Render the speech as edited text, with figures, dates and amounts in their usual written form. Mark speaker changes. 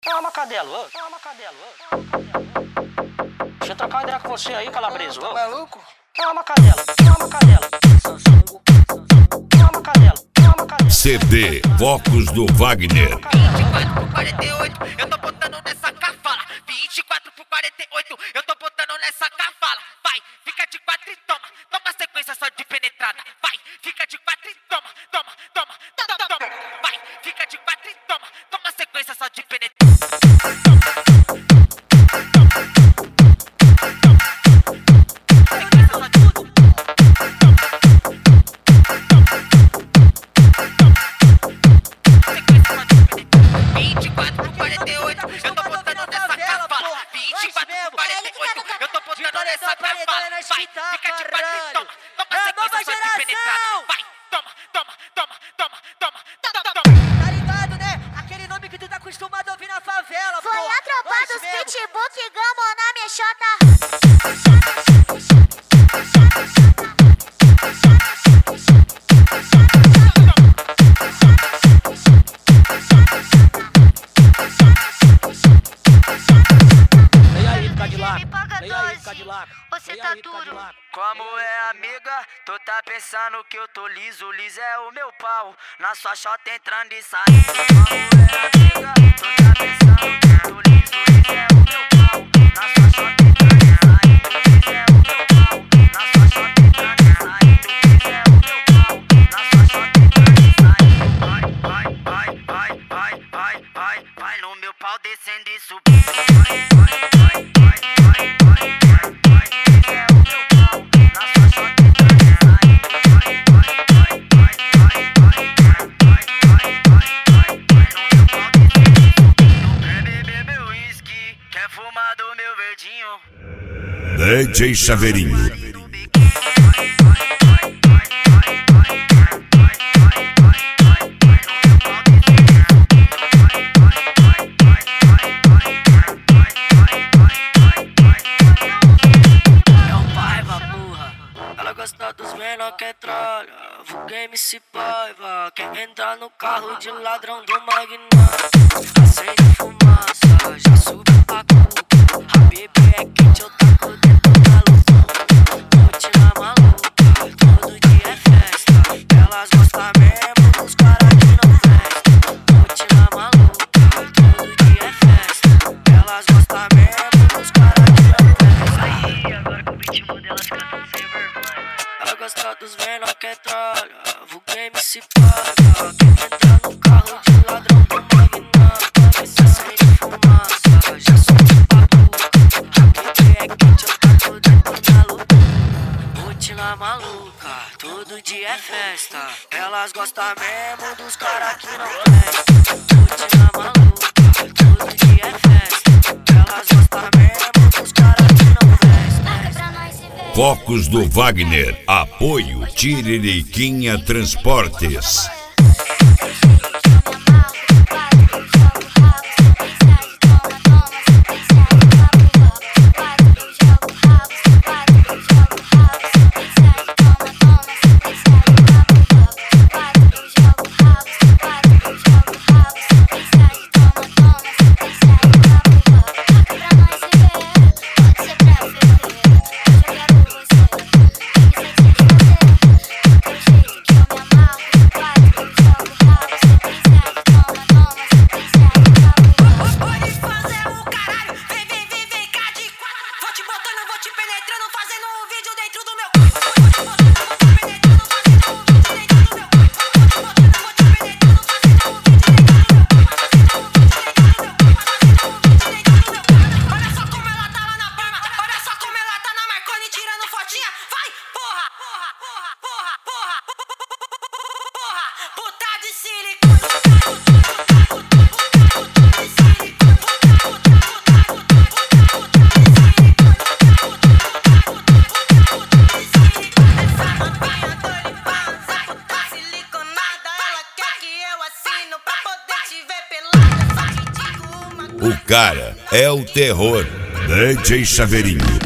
Speaker 1: Calma, Cadelo. Calma, Cadelo. Deixa eu trocar uma ideia com você aí, Calabreso.
Speaker 2: Tá maluco?
Speaker 1: Calma, Cadelo. Calma, Cadelo. Calma, Cadelo. Calma, Cadelo.
Speaker 3: CD Focos do Wagner.
Speaker 4: 24/48, eu tô botando nessa cafala. 24/48, eu tô botando nessa cafala. Vai, fica de 4 e toma. Toma sequência só de penetrada. Vai, fica de 4 e toma. Toma, toma, toma, toma. Vai, fica de 4 e toma. Toma sequência só de penetrada.
Speaker 5: Pitbull que gamou na mexota.
Speaker 1: Vem aí, Cadillac. Vem aí, Cadillac.
Speaker 5: Você tá duro.
Speaker 2: Como é, amiga? Tu tá pensando que eu tô liso? Liso é o meu pau. Na sua chota entrando e saindo. Como é, amiga? Tu tá pensando que eu tô liso? Liso é o meu pau. Na sua chota entrando e saindo. Liso é o meu pau. Na sua chota entrando e saindo. Liso é o meu pau. Na sua chota entrando e saindo. Vai, vai, vai, vai, vai, vai, vai, vai no meu pau descendo e subindo. Vai, vai, vai, vai, vai, vai, vai, vai. Liso é o meu pau. Na sua chota entrando e saindo. Vai, vai, vai, vai, vai, vai, vai, vai, vai, vai, vai no meu pau descendo e subindo. Quer beber meu whisky? Quer fumar do meu verdinho?
Speaker 3: DJ Chaveirinho.
Speaker 6: Gosta dos menor que trolha, vulga MC Paiva. Quer entrar no carro de ladrão do magnata. Acende fumaça, já subiu pra cuca. A bebê é quente, eu taco dentro da luz. Rotina maluca, todo dia é festa. Elas gostam mesmo dos caras que não festam. Rotina maluca, todo dia é festa. Elas gostam mesmo dos caras que não festam. Aí, agora que o ritmo delas canta sem vergonha. Ela gosta dos menor que trolha, vulga MC Paiva. Quer entrar no carro de ladrão do magnata. Acende fumaça, já subiu pra cuca. A bebê é quente, eu taco dentro da loucura. Rotina maluca, todo dia é festa. Elas gostam mesmo dos caras que não prestam. Rotina maluca, todo dia é festa. Elas gostam mesmo dos caras que não prestam.
Speaker 3: Focos do Wagner. Apoio Tiririquinha Transportes. O cara é o terror. DJ Chaveirinho.